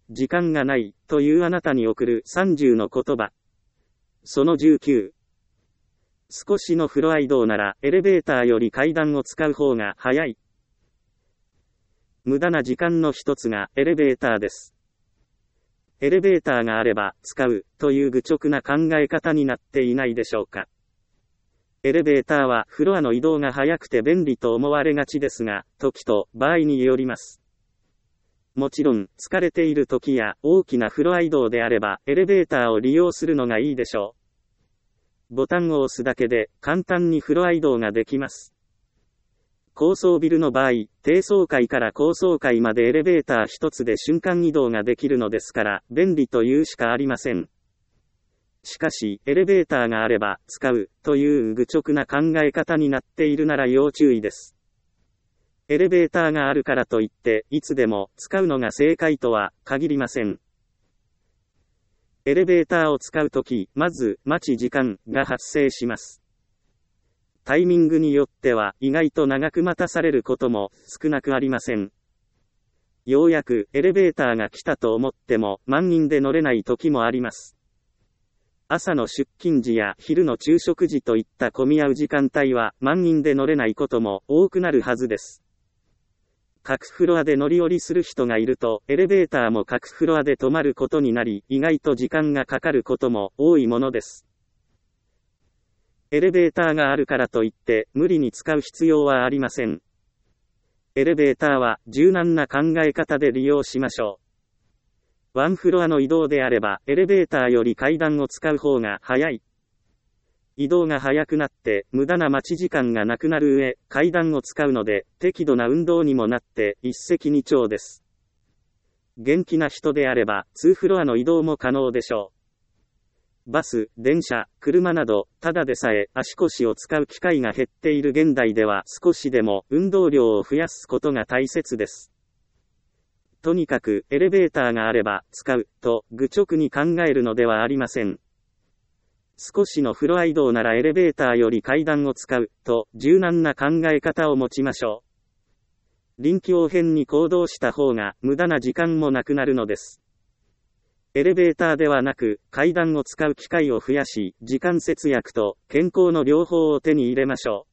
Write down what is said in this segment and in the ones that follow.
時間がない、というあなたに送る30の言葉。その19。少しの風呂移動なら、エレベーターより階段を使う方が早い。無駄な時間の一つがエレベーターです。エレベーターがあれば使うという愚直な考え方になっていないでしょうか。エレベーターはフロアの移動が早くて便利と思われがちですが、時と場合によります。もちろん、疲れている時や大きなフロア移動であれば、エレベーターを利用するのがいいでしょう。ボタンを押すだけで簡単にフロア移動ができます。高層ビルの場合、低層階から高層階までエレベーター一つで瞬間移動ができるのですから、便利というしかありません。しかし、エレベーターがあれば使うという愚直な考え方になっているなら要注意です。エレベーターがあるからといって、いつでも使うのが正解とは限りません。エレベーターを使うとき、まず待ち時間が発生します。タイミングによっては意外と長く待たされることも少なくありません。ようやくエレベーターが来たと思っても満員で乗れない時もあります。朝の出勤時や昼の昼食時といった混み合う時間帯は満員で乗れないことも多くなるはずです。各フロアで乗り降りする人がいるとエレベーターも各フロアで止まることになり、意外と時間がかかることも多いものです。エレベーターがあるからといって無理に使う必要はありません。エレベーターは柔軟な考え方で利用しましょう。ワンフロアの移動であればエレベーターより階段を使う方が早い。移動が早くなって無駄な待ち時間がなくなる上、階段を使うので適度な運動にもなって一石二鳥です。元気な人であれば2フロアの移動も可能でしょう。バス、電車、車など、ただでさえ足腰を使う機会が減っている現代では少しでも運動量を増やすことが大切です。とにかくエレベーターがあれば使うと愚直に考えるのではありません。少しのフロア移動ならエレベーターより階段を使うと柔軟な考え方を持ちましょう。臨機応変に行動した方が無駄な時間もなくなるのです。エレベーターではなく階段を使う機会を増やし、時間節約と健康の両方を手に入れましょ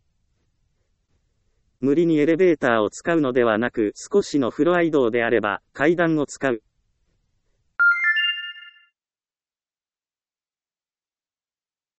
う。無理にエレベーターを使うのではなく少しのフロア移動であれば階段を使う